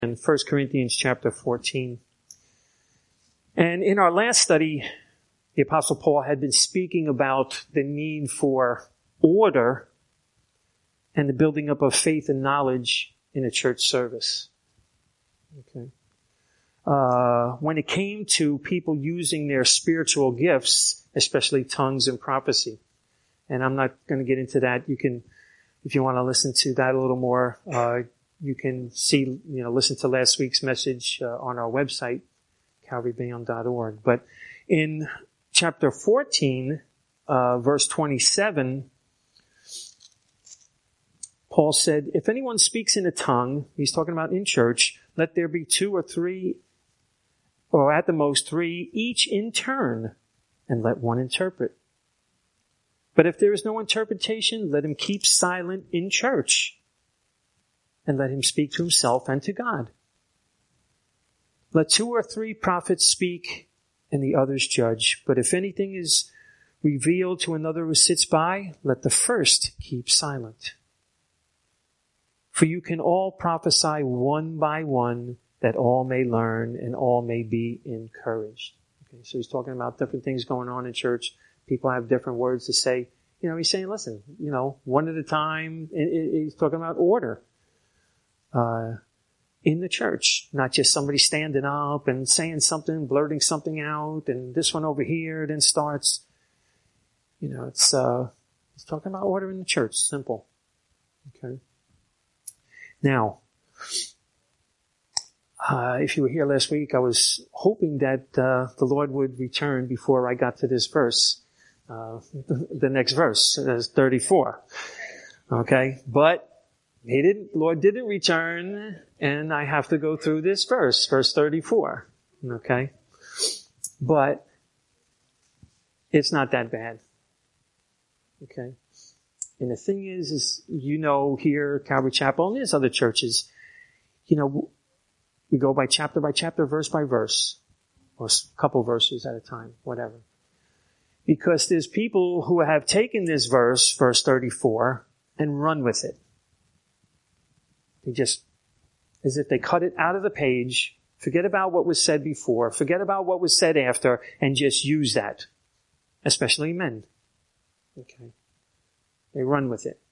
in 1 Corinthians chapter 14. And in our last study, the Apostle Paul had been speaking about the need for order and the building up of faith and knowledge in a church service. Okay. When it came to people using their spiritual gifts, especially tongues and prophecy. And I'm not going to get into that. You can, if you want to listen to that a little more, you can listen to last week's message on our website, calvarybeyond.org. But in chapter 14, verse 27, Paul said, if anyone speaks in a tongue, he's talking about in church, let there be 2 or 3, or at the most 3, each in turn, and let one interpret. But if there is no interpretation, let him keep silent in church, and let him speak to himself and to God. Let 2 or 3 prophets speak, and the others judge. But if anything is revealed to another who sits by, let the first keep silent. For you can all prophesy one by one, that all may learn and all may be encouraged. Okay, so he's talking about different things going on in church. People have different words to say. He's saying, listen, one at a time. He's talking about order in the church, not just somebody standing up and saying something, blurting something out, and this one over here then starts. It's talking about order in the church. Simple. Okay. Now, if you were here last week, I was hoping that the Lord would return before I got to this verse. The next verse is 34. Okay, but Lord didn't return, and I have to go through this verse 34. Okay, but it's not that bad. Okay. And the thing is here, Calvary Chapel, and there's other churches, we go by chapter, verse by verse, or a couple verses at a time, whatever. Because there's people who have taken this verse 34, and run with it. They just, as if they cut it out of the page, forget about what was said before, forget about what was said after, and just use that. Especially men. Okay. They run with it.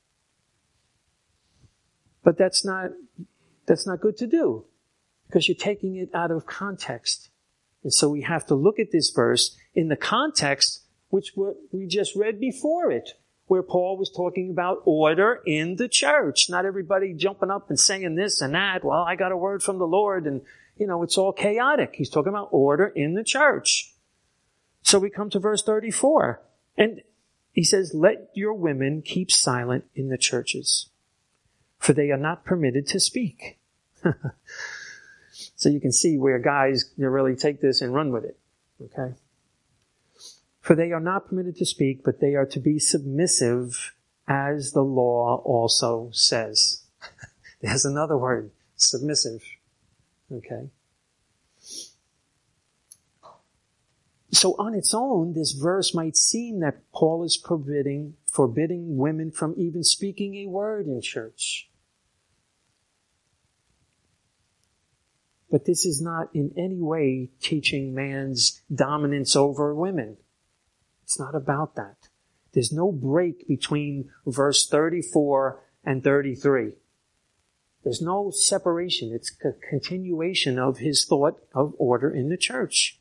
But that's not good to do, because you're taking it out of context. And so we have to look at this verse in the context which we just read before it, where Paul was talking about order in the church. Not everybody jumping up and saying this and that. Well, I got a word from the Lord, and it's all chaotic. He's talking about order in the church. So we come to verse 34, and he says, let your women keep silent in the churches, for they are not permitted to speak. So you can see where guys really take this and run with it. Okay? For they are not permitted to speak, but they are to be submissive, as the law also says. There's another word, submissive. Okay? So on its own, this verse might seem that Paul is forbidding women from even speaking a word in church. But this is not in any way teaching man's dominance over women. It's not about that. There's no break between verse 34 and 33. There's no separation. It's a continuation of his thought of order in the church.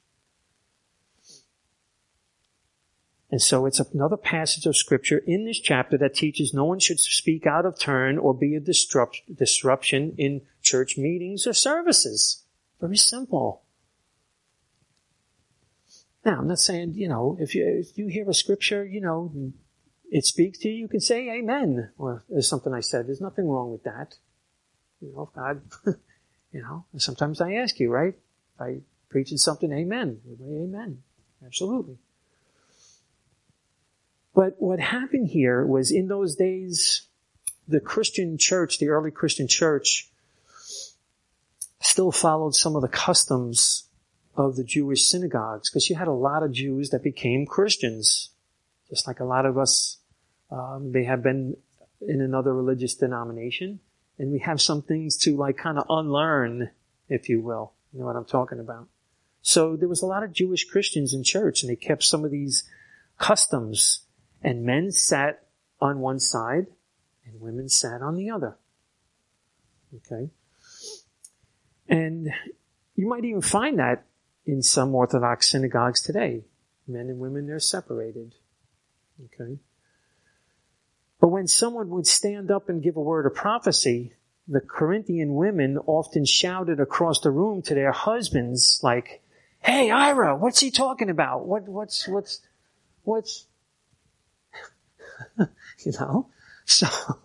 And so it's another passage of Scripture in this chapter that teaches no one should speak out of turn or be a disruption in church meetings or services. Very simple. Now, I'm not saying, if you hear a Scripture, it speaks to you, you can say amen. Or there's something I said. There's nothing wrong with that. God, sometimes I ask you, right? If I preaching something, amen. Amen. Absolutely. But what happened here was, in those days, the Christian church, the early Christian church, still followed some of the customs of the Jewish synagogues, because you had a lot of Jews that became Christians, just like a lot of us. They have been in another religious denomination, and we have some things to kind of unlearn if you will. You know what I'm talking about? So there was a lot of Jewish Christians in church, and they kept some of these customs, and men sat on one side and women sat on the other. Okay? And you might even find that in some Orthodox synagogues today. Men and women, they're separated. Okay? But when someone would stand up and give a word of prophecy, the Corinthian women often shouted across the room to their husbands, like, "Hey, Ira, what's he talking about? What's, you know?" So,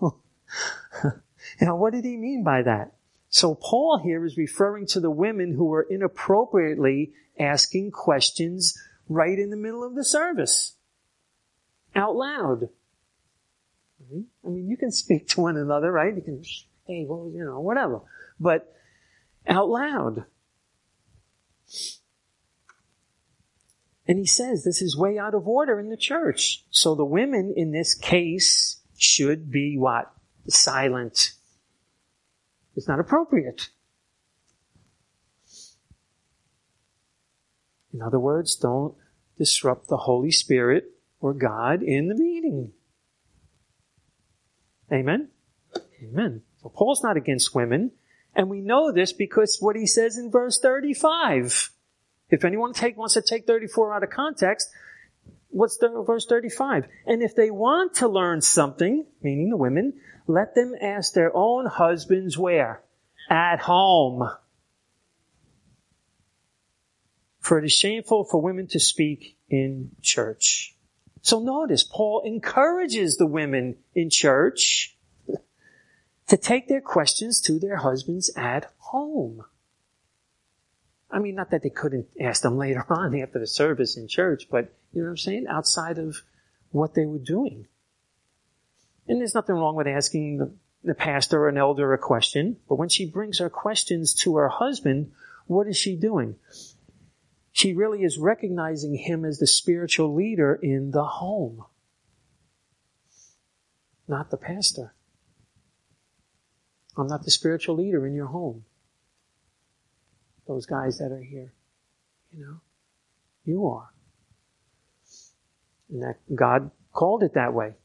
what did he mean by that? So Paul here is referring to the women who were inappropriately asking questions right in the middle of the service. Out loud. I mean, you can speak to one another, right? You can, hey, well, whatever. But out loud. And he says this is way out of order in the church. So the women in this case should be what? Silent. It's not appropriate. In other words, don't disrupt the Holy Spirit or God in the meeting. Amen? Amen. So Paul's not against women. And we know this because what he says in verse 35. If anyone wants to take 34 out of context, what's verse 35? And if they want to learn something, meaning the women, let them ask their own husbands where? At home. For it is shameful for women to speak in church. So notice, Paul encourages the women in church to take their questions to their husbands at home. I mean, not that they couldn't ask them later on after the service in church, but you know what I'm saying? Outside of what they were doing. And there's nothing wrong with asking the pastor or an elder a question, but when she brings her questions to her husband, what is she doing? She really is recognizing him as the spiritual leader in the home, not the pastor. I'm not the spiritual leader in your home. Those guys that are here, you are. And that God called it that way.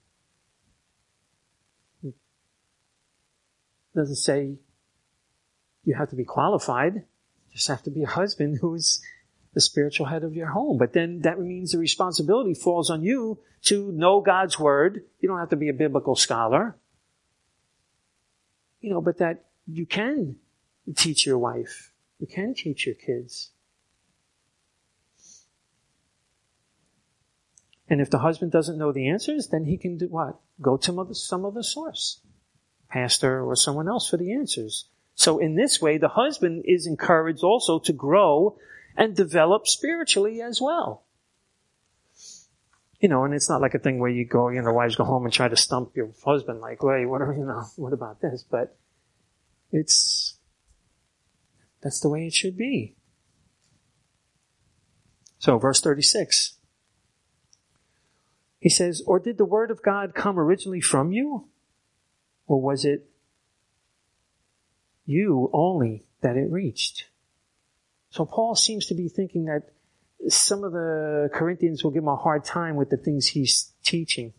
It doesn't say you have to be qualified. You just have to be a husband who's the spiritual head of your home. But then that means the responsibility falls on you to know God's word. You don't have to be a biblical scholar. But that you can teach your wife. You can teach your kids. And if the husband doesn't know the answers, then he can do what? Go to some other source. Pastor or someone else for the answers. So in this way, the husband is encouraged also to grow and develop spiritually as well. And it's not like a thing where you go, wives go home and try to stump your husband like, wait, what about this? But that's the way it should be. So verse 36. He says, or did the word of God come originally from you? Or was it you only that it reached? So Paul seems to be thinking that some of the Corinthians will give him a hard time with the things he's teaching.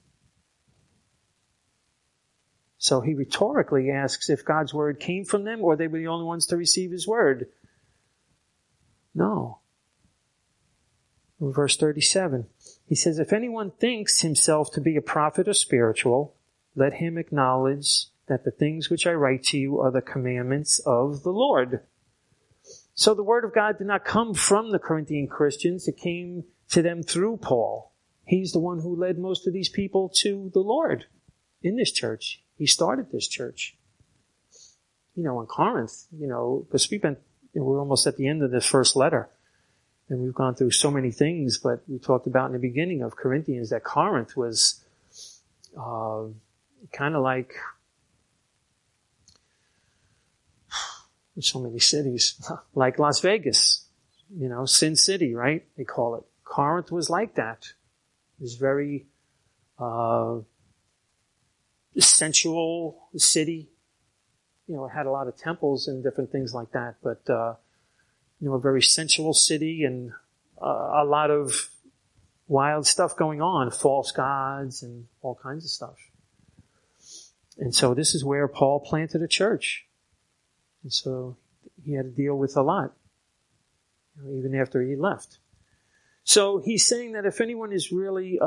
So he rhetorically asks if God's word came from them or they were the only ones to receive his word. No. In verse 37, he says, if anyone thinks himself to be a prophet or spiritual, let him acknowledge that the things which I write to you are the commandments of the Lord. So the word of God did not come from the Corinthian Christians. It came to them through Paul. He's the one who led most of these people to the Lord in this church. He started this church. In Corinth, because we're almost at the end of this first letter. And we've gone through so many things, but we talked about in the beginning of Corinthians that Corinth was kind of like so many cities, like Las Vegas, Sin City, right? They call it. Corinth was like that. It was very sensual city. it had a lot of temples and different things like that, but, a very sensual city and a lot of wild stuff going on, false gods and all kinds of stuff. And so this is where Paul planted a church. And so he had to deal with a lot, even after he left. So he's saying that if anyone is really,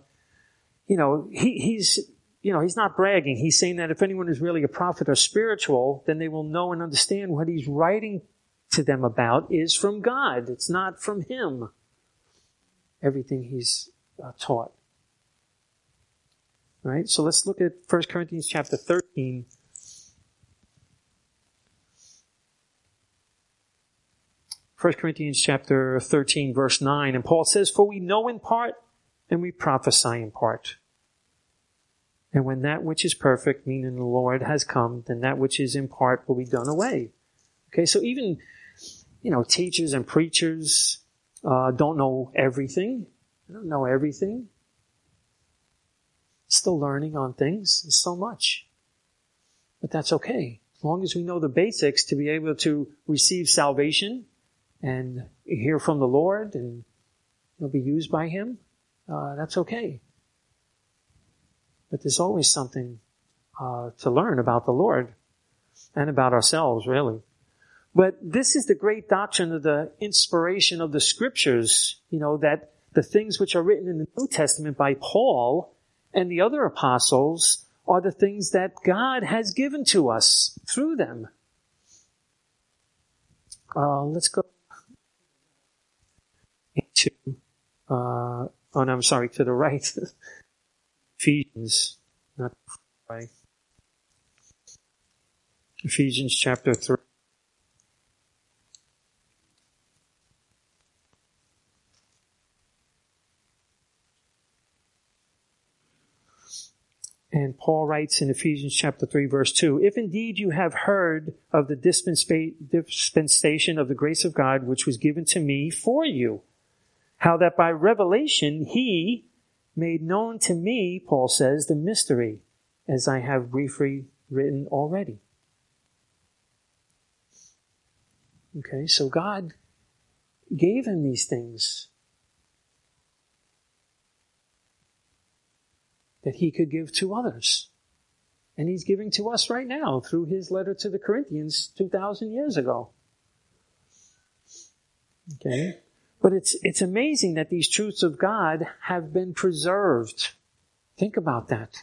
he's not bragging. He's saying that if anyone is really a prophet or spiritual, then they will know and understand what he's writing to them about is from God. It's not from him. Everything he's taught. Right? So let's look at 1 Corinthians chapter 13. 1 Corinthians chapter 13, verse 9. And Paul says, "For we know in part, and we prophesy in part. And when that which is perfect, meaning the Lord, has come, then that which is in part will be done away." Okay, so even, teachers and preachers don't know everything. They don't know everything. Still learning on things. There's so much. But that's okay. As long as we know the basics to be able to receive salvation and hear from the Lord and be used by him, that's okay. But there's always something to learn about the Lord and about ourselves, really. But this is the great doctrine of the inspiration of the Scriptures, that the things which are written in the New Testament by Paul and the other apostles are the things that God has given to us through them. Let's go to, to the right. Ephesians, not right. Ephesians chapter 3. And Paul writes in Ephesians chapter 3, verse 2, "If indeed you have heard of the dispensation of the grace of God, which was given to me for you, how that by revelation he made known to me," Paul says, "the mystery, as I have briefly written already." Okay, so God gave him these things that he could give to others. And he's giving to us right now through his letter to the Corinthians 2,000 years ago. Okay? But it's amazing that these truths of God have been preserved. Think about that.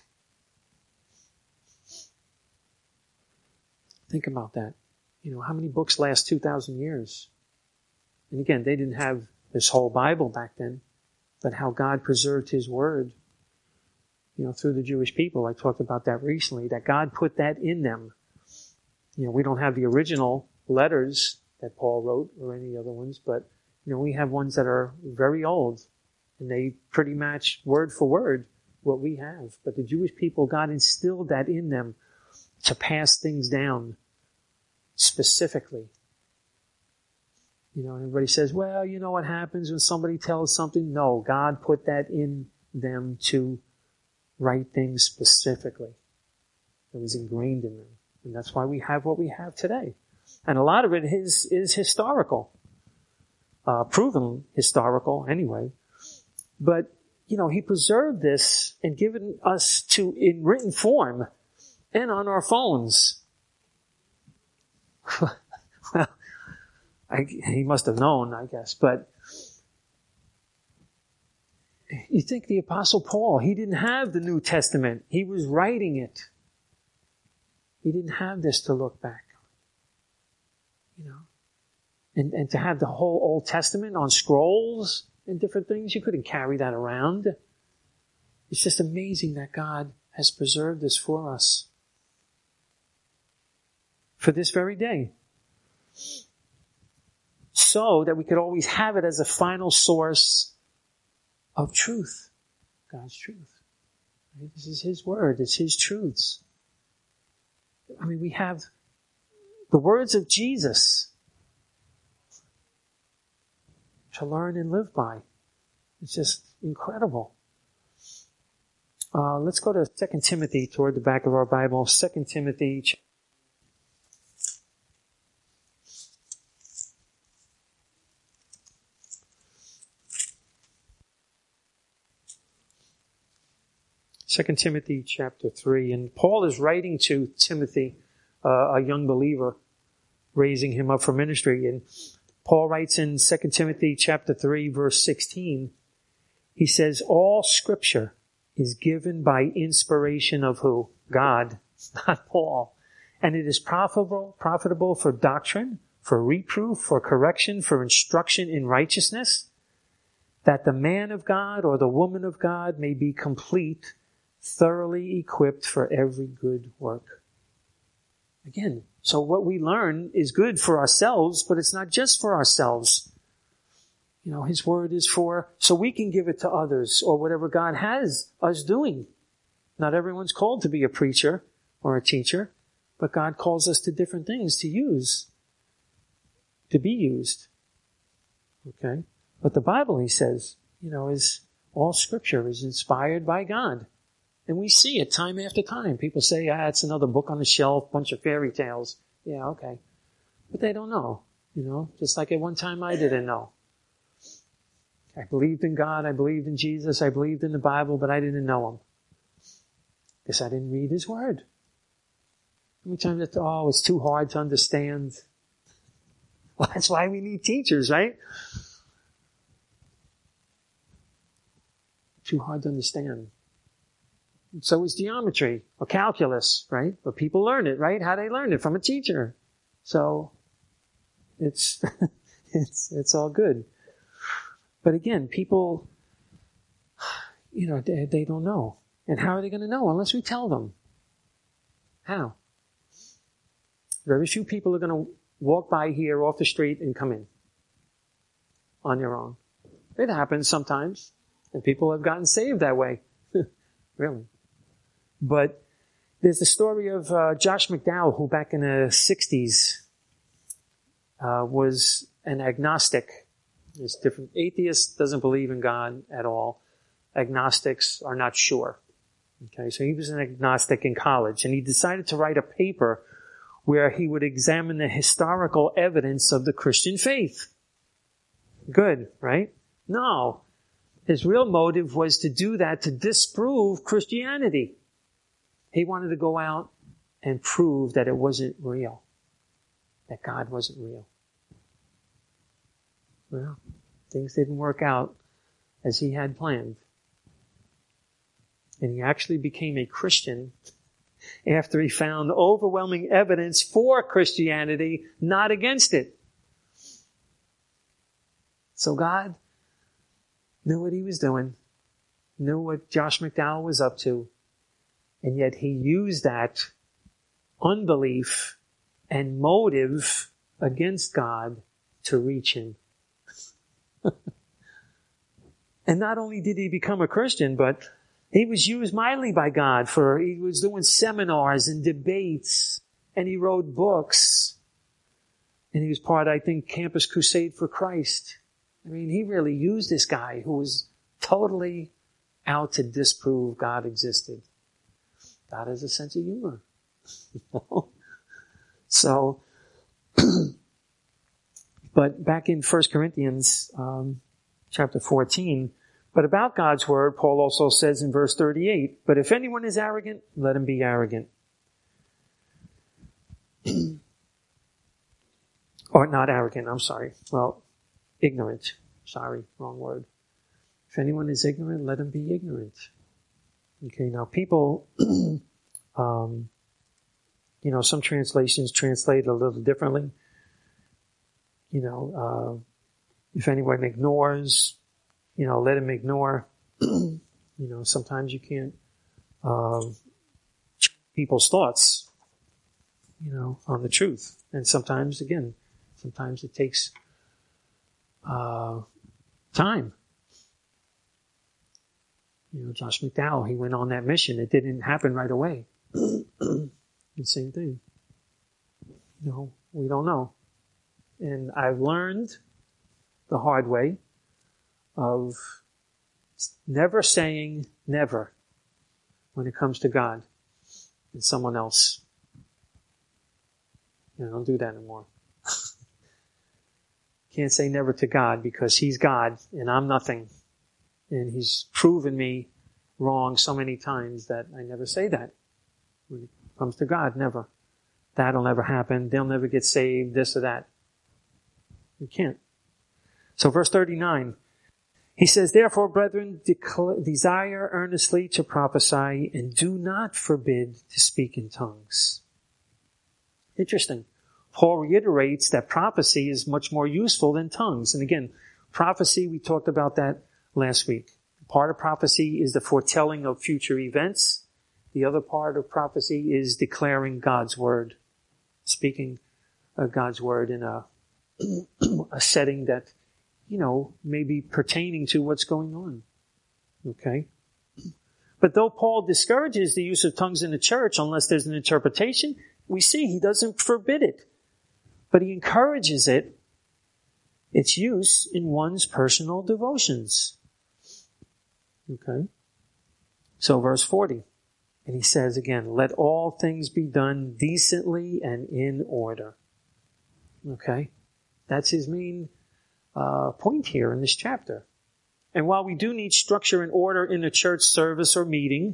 Think about that. How many books last 2,000 years? And again, they didn't have this whole Bible back then, but how God preserved his word, through the Jewish people. I talked about that recently, that God put that in them. We don't have the original letters that Paul wrote or any other ones, but, we have ones that are very old and they pretty match word for word what we have. But the Jewish people, God instilled that in them to pass things down specifically. Everybody says, well, what happens when somebody tells something? No, God put that in them to write things specifically. It was ingrained in them. And that's why we have what we have today. And a lot of it is historical. Proven historical anyway. But, he preserved this and given us in written form and on our phones. Well, he must have known, I guess, but you think the Apostle Paul, he didn't have the New Testament. He was writing it. He didn't have this to look back. And to have the whole Old Testament on scrolls and different things, you couldn't carry that around. It's just amazing that God has preserved this for us. For this very day. So that we could always have it as a final source of truth. God's truth. Right? This is his word. It's his truths. We have the words of Jesus to learn and live by. It's just incredible. Let's go to 2 Timothy toward the back of our Bible. 2 Timothy 2 Timothy chapter 3. And Paul is writing to Timothy, a young believer, raising him up for ministry. And Paul writes in 2 Timothy chapter 3, verse 16, he says, all scripture is given by inspiration of who? God, not Paul. And it is profitable for doctrine, for reproof, for correction, for instruction in righteousness, that the man of God or the woman of God may be complete, thoroughly equipped for every good work. Again, so what we learn is good for ourselves, but it's not just for ourselves. You know, His Word is so we can give it to others or whatever God has us doing. Not everyone's called to be a preacher or a teacher, but God calls us to different things to use, to be used. Okay? But the Bible, he says, is all scripture is inspired by God. And we see it time after time. People say, it's another book on the shelf, bunch of fairy tales. Yeah, okay. But they don't know, just like at one time I didn't know. I believed in God, I believed in Jesus, I believed in the Bible, but I didn't know Him. Because I didn't read His Word. How many times it's too hard to understand. Well, that's why we need teachers, right? Too hard to understand. So is geometry or calculus, right? But people learn it, right? How they learn it? From a teacher. So it's it's all good. But again, people, they don't know. And how are they going to know unless we tell them? How? Very few people are going to walk by here off the street and come in on their own. It happens sometimes, and people have gotten saved that way. Really. But there's the story of Josh McDowell, who back in the 60s was an agnostic. There's different. Atheist doesn't believe in God at all. Agnostics are not sure. Okay, so he was an agnostic in college, and he decided to write a paper where he would examine the historical evidence of the Christian faith. Good, right? No. His real motive was to do that to disprove Christianity. He wanted to go out and prove that it wasn't real. That God wasn't real. Well, things didn't work out as he had planned. And he actually became a Christian after he found overwhelming evidence for Christianity, not against it. So God knew what He was doing, knew what Josh McDowell was up to, and yet He used that unbelief and motive against God to reach him. And not only did he become a Christian, but he was used mightily by God he was doing seminars and debates, and he wrote books, and he was part, I think, Campus Crusade for Christ. I mean, he really used this guy who was totally out to disprove God existed. God has a sense of humor. So, but back in 1 Corinthians chapter 14, but about God's word, Paul also says in verse 38, but if anyone is arrogant, let him be arrogant. Or not arrogant, I'm sorry. Well, ignorant. Sorry, wrong word. If anyone is ignorant, let him be ignorant. Okay, now people, some translations translate a little differently. If anyone ignores, let him ignore. Sometimes you can't people's thoughts, on the truth. And sometimes it takes time. Josh McDowell, he went on that mission. It didn't happen right away. The same thing. We don't know. And I've learned the hard way of never saying never when it comes to God and someone else. Don't do that anymore. Can't say never to God because He's God and I'm nothing. And He's proven me wrong so many times that I never say that. When it comes to God, never. That'll never happen. They'll never get saved, this or that. You can't. So verse 39, he says, therefore, brethren, desire earnestly to prophesy and do not forbid to speak in tongues. Interesting. Paul reiterates that prophecy is much more useful than tongues. And again, prophecy, we talked about that last week. Part of prophecy is the foretelling of future events. The other part of prophecy is declaring God's word, speaking God's word in a setting that, may be pertaining to what's going on. Okay? But though Paul discourages the use of tongues in the church unless there's an interpretation, we see he doesn't forbid it. But he encourages its use in one's personal devotions. Okay? So verse 40. And he says again, let all things be done decently and in order. Okay? That's his main point here in this chapter. And while we do need structure and order in a church service or meeting,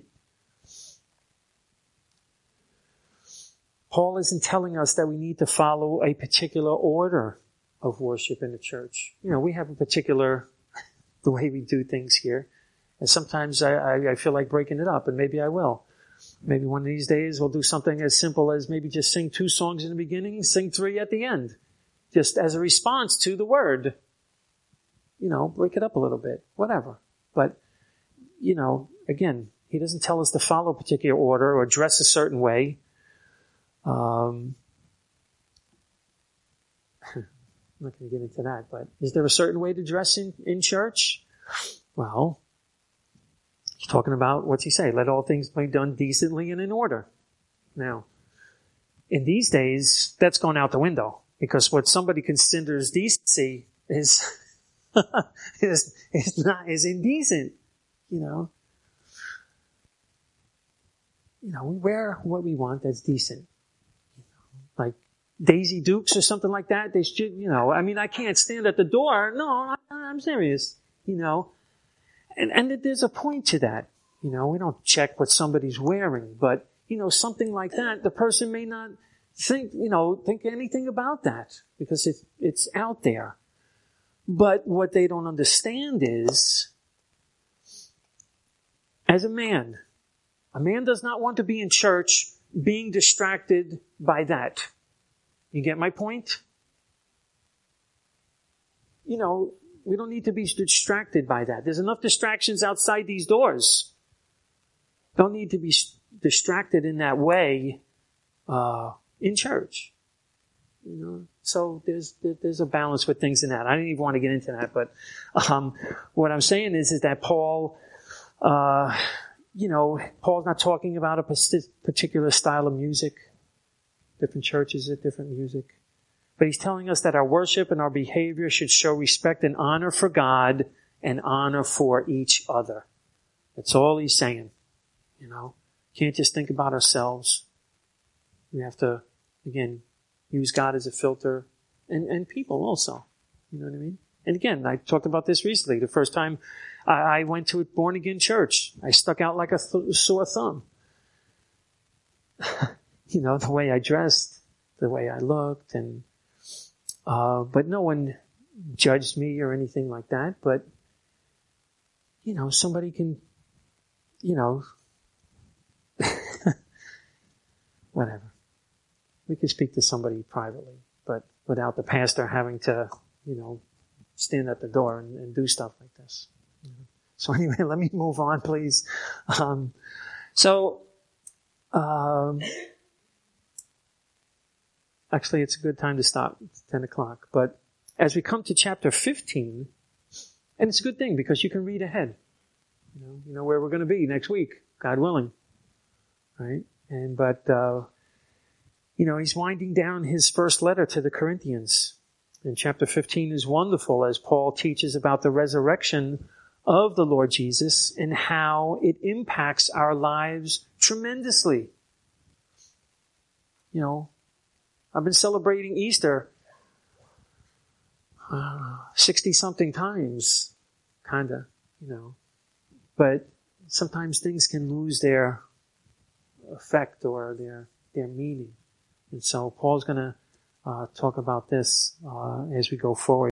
Paul isn't telling us that we need to follow a particular order of worship in the church. We have a particular, the way we do things here. And sometimes I feel like breaking it up, and maybe I will. Maybe one of these days we'll do something as simple as maybe just sing 2 songs in the beginning, sing 3 at the end. Just as a response to the word. Break it up a little bit, whatever. But, again, he doesn't tell us to follow a particular order or dress a certain way. I'm not going to get into that, but is there a certain way to dress in church? Well, he's talking about, what's he say? Let all things be done decently and in order. Now, in these days, that's gone out the window, because what somebody considers decency is indecent, we wear what we want that's decent. Like Daisy Dukes or something like that. They should, I can't stand at the door. No, I'm serious, And there's a point to that. We don't check what somebody's wearing, but, something like that, the person may not think anything about that because it's out there. But what they don't understand is, as a man does not want to be in church being distracted by that. You get my point? We don't need to be distracted by that. There's enough distractions outside these doors. Don't need to be distracted in that way in church. So there's a balance with things in that. I didn't even want to get into that, but what I'm saying is that Paul, Paul's not talking about a particular style of music. Different churches have different music. But he's telling us that our worship and our behavior should show respect and honor for God and honor for each other. That's all he's saying. Can't just think about ourselves. We have to, again, use God as a filter and people also. You know what I mean? And again, I talked about this recently. The first time I went to a born-again church, I stuck out like a sore thumb. The way I dressed, the way I looked, and but no one judged me or anything like that. But, somebody can, whatever. We could speak to somebody privately, but without the pastor having to, stand at the door and do stuff like this. So anyway, let me move on, please. Actually, it's a good time to stop. It's 10 o'clock. But as we come to chapter 15, and it's a good thing because you can read ahead. You know where we're going to be next week, God willing. Right? But he's winding down his first letter to the Corinthians. And chapter 15 is wonderful as Paul teaches about the resurrection of the Lord Jesus and how it impacts our lives tremendously. I've been celebrating Easter 60-something times, kinda, But sometimes things can lose their effect or their meaning. And so Paul's going to talk about this as we go forward.